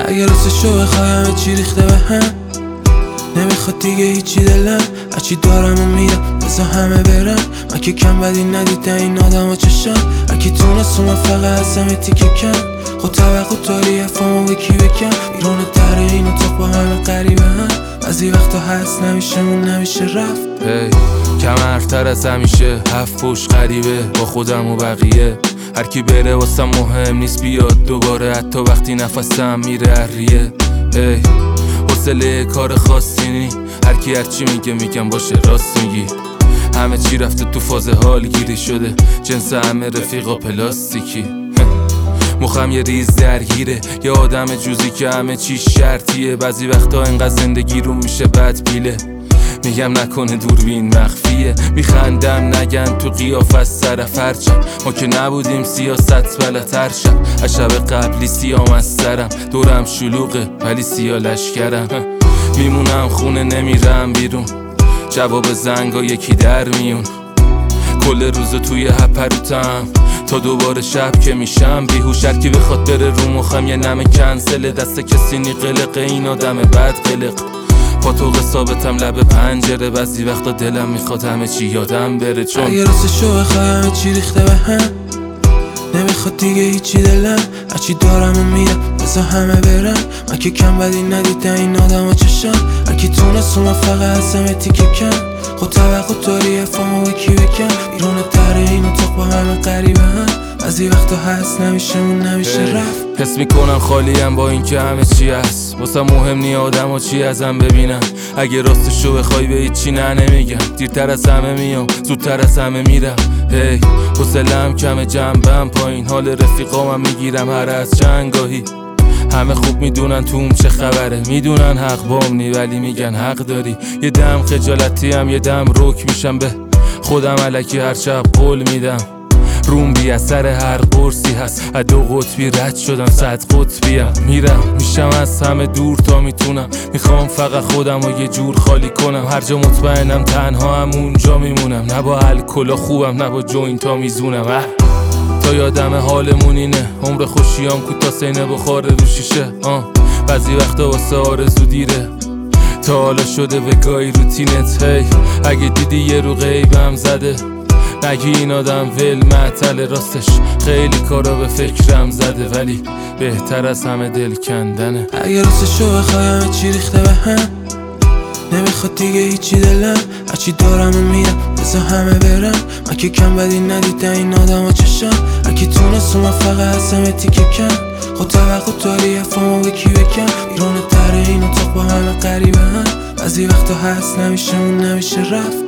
اگه راستشو بخوای همه چی ریخته به هم، نمیخواد دیگه هیچی دلم، هرچی دارم و میرم بذار همه برم. من که کم بدی ندیده این آدم و چشم، هرکی تونست اومد فقط از همه تیکه کم. خود توقع داری افامو به کی بکن، بیرون در این اتاق با همه غریبه هم. بعضی وقتا هست نمیشه اون نمیشه رفت. کمرتر از همیشه، هفت پشت غریبه با خودم و بقیه. هرکی بره واسم مهم نیست بیاد دوباره، حتی وقتی نفسم میره اریه. حوصله کار خاصی نی، هرکی هرچی میگه میگم باشه راست میگی. همه چی رفته تو فاز حالگیری شده، جنس همه رفیقا پلاستیکی. مخم یه ریز درگیره، یه آدم جوزی که همه چی شرطیه. بعضی وقتا انقدر زندگی رو میشه بد پیله، میگم نکنه دوربین مخفیه. میخندم نگن تو قیافه سر فرچم، ما که نبودیم سیاست بلتر شد. از شب قبلی سیام از سرم، دورم شلوغه ولی سیا لشکرم. میمونم خونه نمیرم بیرون، جواب زنگا یکی در میون. کل روز توی هپروتم تا دوباره شب که میشم بیهوش. هرکی بخواد بره رو مخم یه نمه کنسله، دست کسی نی قلقه این آدم بد قلق. پاتوق ثابتم لب پنجره، بعضی وقتا دلم میخواد همه چی یادم بره. چون اگه راستشو بخوای همه چی ریخته به هم، نمیخواد دیگه هیچی دلم، هرچی دارم و میرم بذار همه برم. من که کم بدی ندیده این آدم و چشم، هرکی تونست اومد فقط از همه تیکه کم. خود توقع داری افامو به کی بکن، بیرون در این اتاق با همه غریبه هم. بعضی وقتا هست نمیشه اون نمیشه رفت. حس میکنم خالیم با این که همه چی هست، واسه مهم نی آدم و چی ازم ببینم. اگه راستشو بخوای به هیچی نمیگم، دیرتر از همه میام زودتر از همه میرم. حوصله‌ام کمه جنبم پایین، حال رفیقامم میگیرم هر از چندگاهی. همه خوب میدونن توم چه خبره، میدونن حق بام نی ولی میگن حق داری. یه دم خجالتی هم یه دم رک میشم به خودم، الکی هر شب قول میدم. روم بی اثر هر قرصی هست، از 2 قطبی رد شدم 100 قطبیم. میرم میشم از همه دور تا میتونم، میخوام فقط خودم رو یه جور خالی کنم. هر جا مطمئنم تنها هم اونجا میمونم، نه با الکلا خوبم نه با جوینتا میزونم. تا یادم حالمون اینه، عمر خوشیام کوتاه سینه بخاره رو شیشه. بعضی وقتا واسه آرزو دیره، تا حالا شده به گاهی روتینت. اگه دیدی یه رو غیبم زده، نگی این آدم ول معطل، راستش خیلی کارا به فکرم زده، ولی بهتر از همه دل کندنه. اگه راستشو بخوای همه چی ریخته به هم، نمیخواد دیگه هیچی دلم، هرچی دارم و میرم بذار همه برم. من که کم بدی ندیده این آدم و چشم، هرکی تونست اومد فقط از همه تیکه کم. خود توقع داری افامو به کی بکن، بیرون در این اتاق با همه غریبه هم. بعضی وقتا هست نمیشه اون نمیشه رفت.